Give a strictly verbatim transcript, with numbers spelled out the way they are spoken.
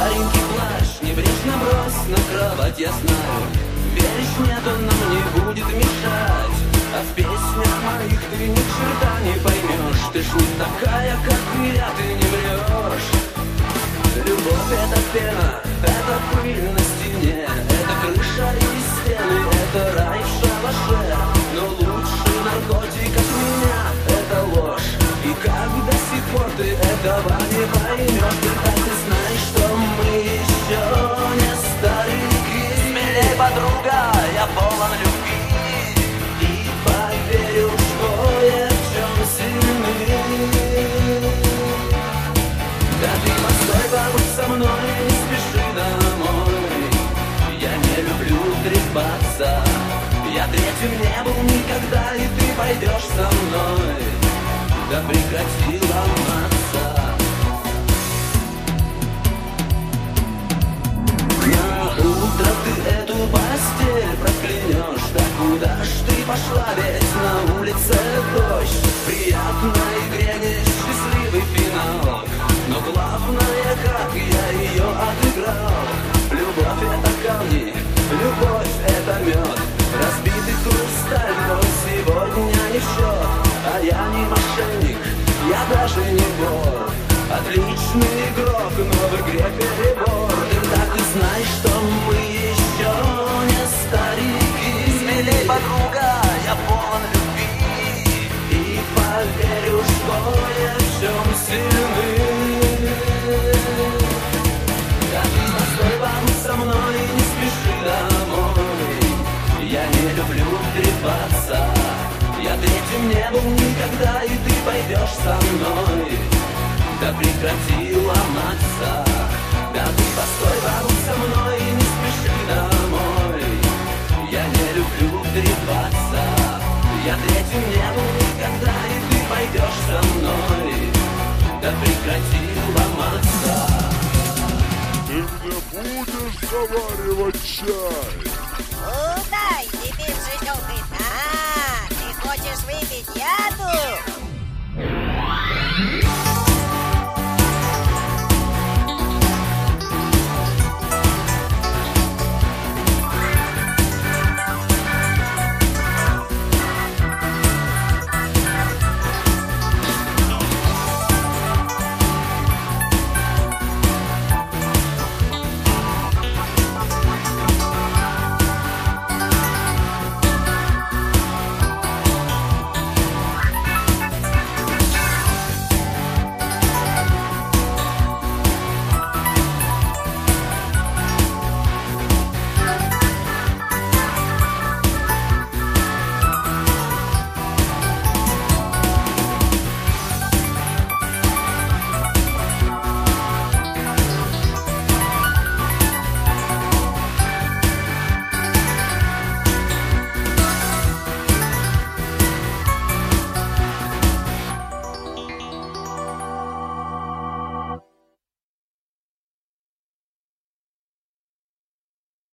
старенький плащ небрежно брось на кровать, я знаю. Веришь, нет, он нам не будет мешать. А в песнях моих ты ни черта не поймешь. Ты ж не такая, как я, ты не врешь. Любовь — это пена, это пыль на стене, это крыша и стены, это рай в шалаше. Но лучший наркотик от меня — это ложь. И как до сих пор ты этого не поймешь, ты так и знаешь, что мы еще не старики. Смелей, подруга, я полон любви, и поверю, что я в чем сильны. Да ты постой, побудь со мной, не спеши домой. Я не люблю трепаться, я третьим не был никогда, и ты пойдешь со мной. Да прекрати ломаться. На утро ты эту постель проклянешь. Да куда ж ты пошла, ведь на улице дождь. Приятной игре несчастливый финал, но главное, как я ее отыграл. Любовь — это камни, любовь — это мед, разбитый хрусталь, но сегодня не в счет. А я не мошенник, я даже не вор, отличный игрок, но в игре перебор. Ты так и знаешь, что мы еще не старики. Смелей, подруга, я полон любви, и поверю, что я в чем сильны. Да ты постой, побудь со мной, не спеши домой. Я не люблю трепаться, я третьим не был никогда, и ты пойдешь со мной. Да прекрати ломаться. Да ты постой, побудь со мной, не спеши домой. Я не люблю трепаться, я третьим не был никогда, и ты пойдешь со мной. Да прекрати ломаться. Ты мне будешь заваривать чай? О, да!